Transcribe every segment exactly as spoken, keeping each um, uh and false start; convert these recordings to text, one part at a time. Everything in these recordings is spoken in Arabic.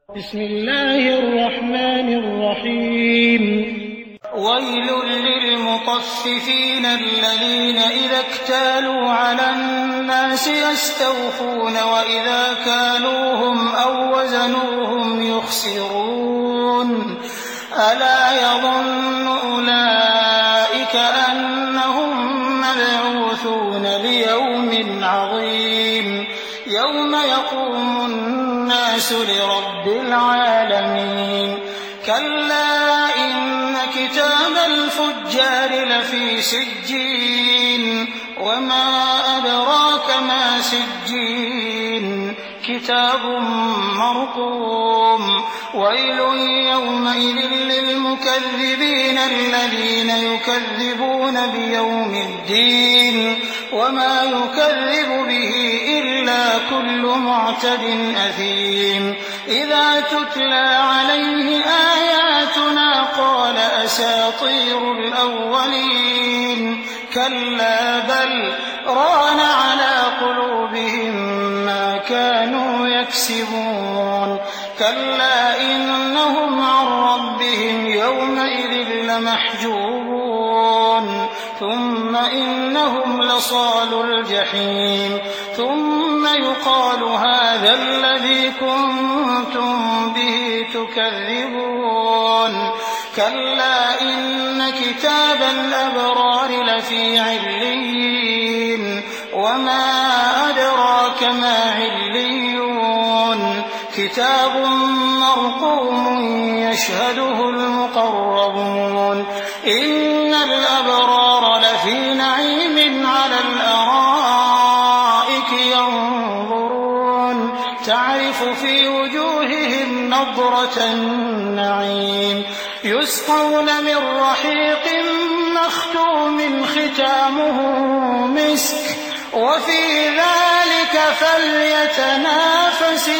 بسم الله الرحمن الرحيم ويل للمطففين الذين إذا اكتالوا على الناس يستوفون وإذا كالوهم أو وزنوهم يخسرون ألا يظن أولئك أنهم مبعوثون ليوم عظيم يوم يقوم الناس لرب العالمين كلا إن كتاب الفجار لفي سجين وما أدراك ما سجين كتاب مرقوم ويل يومئذ للمكذبين الذين يكذبون بيوم الدين وما يكذب به إلا كل معتد أثيم إذا تتلى عليه آياتنا قال أساطير الأولين كلا بل ران على قلوبهم ما كانوا يكسبون كلا إنهم عن ربهم يومئذ لمحجوبون ثم إنهم لصالو الجحيم ثم يقال هذا الذي كنتم به تكذبون كلا إن كتاب الأبرار لفي عليين وما أدراك ما عليون كتاب مرقوم يشهده المقربون إن الأبرار لفي نعيم على الأرائك ينظرون تعرف في وجوههم نضرة النعيم يسقون من رحيق مختوم ختامه مسك وفي ذلك فليتنافس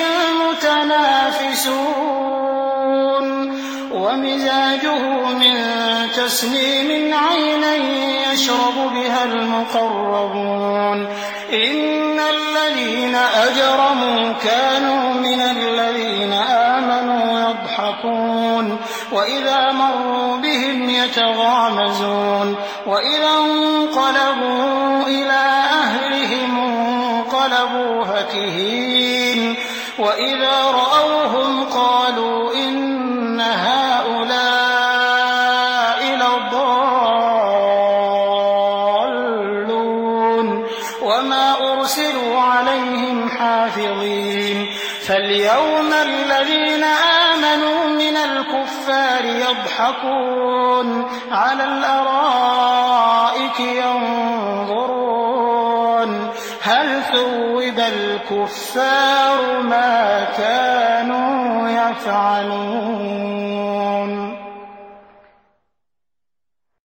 المتنافسون ومزاجه من تسنيم عينا يشرب بها المقربون إن الذين أجرموا كانوا من الذين آمنوا يضحكون وإذا مروا بهم يتغامزون وإذا انقلبوا إلى أهلهم انقلبوا فكهين وإذا رأوهم قالوا إن هؤلاء لضالون وما أرسلوا عليهم حافظين فاليوم الذين آمنوا من الكفار يضحكون على الأرائك ينظرون هل ثوب الكفار ما كانوا يفعلون